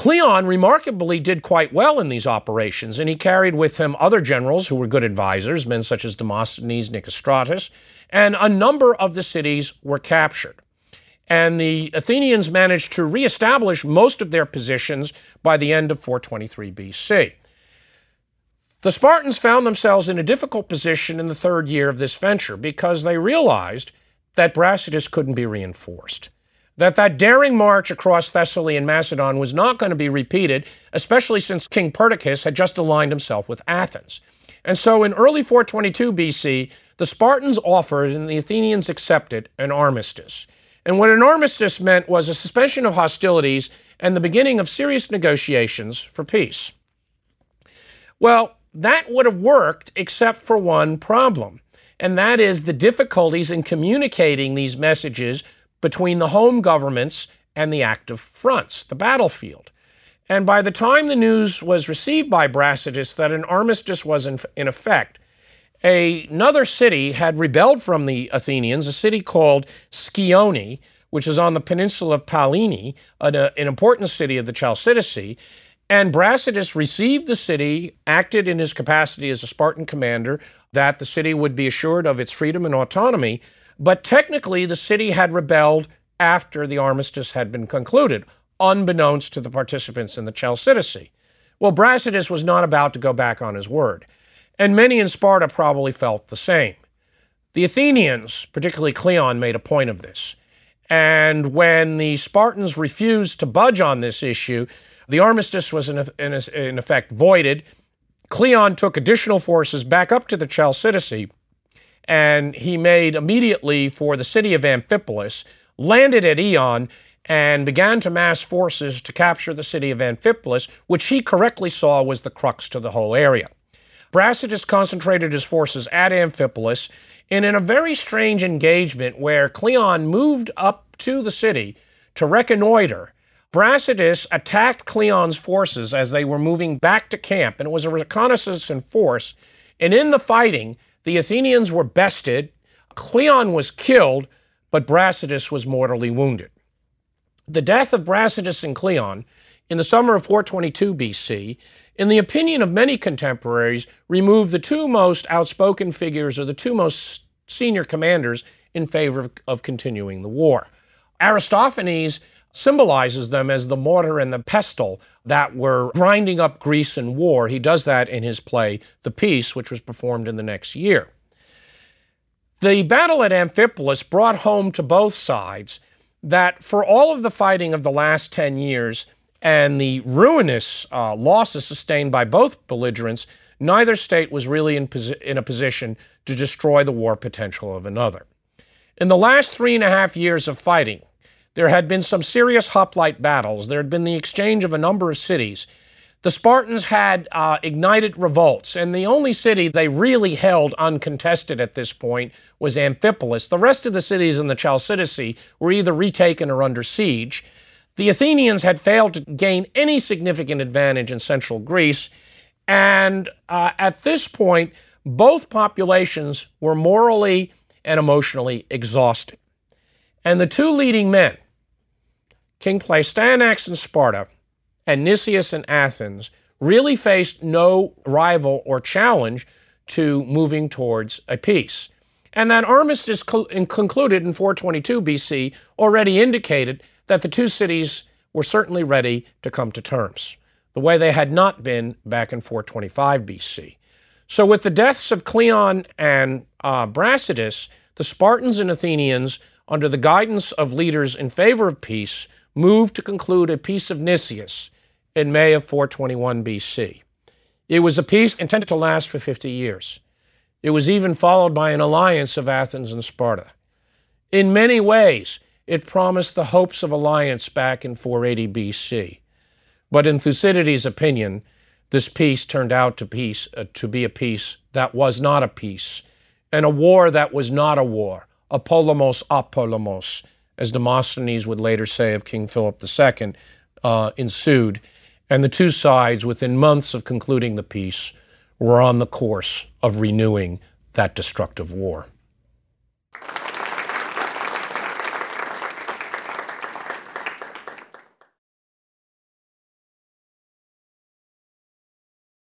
Cleon remarkably did quite well in these operations, and he carried with him other generals who were good advisors, men such as Demosthenes, Nicostratus, and a number of the cities were captured. And the Athenians managed to reestablish most of their positions by the end of 423 BC. The Spartans found themselves in a difficult position in the third year of this venture because they realized that Brasidas couldn't be reinforced, that daring march across Thessaly and Macedon was not going to be repeated, especially since King Perdiccas had just aligned himself with Athens. And so in early 422 BC, the Spartans offered and the Athenians accepted an armistice. And what an armistice meant was a suspension of hostilities and the beginning of serious negotiations for peace. Well, that would have worked except for one problem, and that is the difficulties in communicating these messages between the home governments and the active fronts, the battlefield. And by the time the news was received by Brasidas that an armistice was in effect, another city had rebelled from the Athenians, a city called Scione, which is on the peninsula of Pallene, an important city of the Chalcidice. And Brasidas received the city, acted in his capacity as a Spartan commander, that the city would be assured of its freedom and autonomy. But technically, the city had rebelled after the armistice had been concluded, unbeknownst to the participants in the Chalcidice. Well, Brasidas was not about to go back on his word, and many in Sparta probably felt the same. The Athenians, particularly Cleon, made a point of this. And when the Spartans refused to budge on this issue, the armistice was in effect voided. Cleon took additional forces back up to the Chalcidice, and he made immediately for the city of Amphipolis, landed at Eion, and began to mass forces to capture the city of Amphipolis, which he correctly saw was the crux to the whole area. Brasidas concentrated his forces at Amphipolis, and in a very strange engagement where Cleon moved up to the city to reconnoiter, Brasidas attacked Cleon's forces as they were moving back to camp, and it was a reconnaissance in force. And in the fighting, the Athenians were bested, Cleon was killed, but Brasidas was mortally wounded. The death of Brasidas and Cleon in the summer of 422 BC, in the opinion of many contemporaries, removed the two most outspoken figures or the two most senior commanders in favor of continuing the war. Aristophanes symbolizes them as the mortar and the pestle that were grinding up Greece in war. He does that in his play, The Peace, which was performed in the next year. The battle at Amphipolis brought home to both sides that for all of the fighting of the last 10 years and the ruinous losses sustained by both belligerents, neither state was really in a position to destroy the war potential of another. In the last 3.5 years of fighting, there had been some serious hoplite battles. There had been the exchange of a number of cities. The Spartans had ignited revolts, and the only city they really held uncontested at this point was Amphipolis. The rest of the cities in the Chalcidice were either retaken or under siege. The Athenians had failed to gain any significant advantage in central Greece, and at this point, both populations were morally and emotionally exhausted. And the two leading men, King Pleistanex in Sparta and Nicias in Athens, really faced no rival or challenge to moving towards a peace. And that armistice concluded in 422 BC already indicated that the two cities were certainly ready to come to terms, the way they had not been back in 425 BC. So with the deaths of Cleon and Brasidas, the Spartans and Athenians, under the guidance of leaders in favor of peace, moved to conclude a Peace of Nicias in May of 421 BC. It was a peace intended to last for 50 years. It was even followed by an alliance of Athens and Sparta. In many ways, it promised the hopes of alliance back in 480 BC. But in Thucydides' opinion, this peace turned out to be a peace that was not a peace, and a war that was not a war, a polemos a polemos, as Demosthenes would later say of King Philip II, ensued, and the two sides, within months of concluding the peace, were on the course of renewing that destructive war.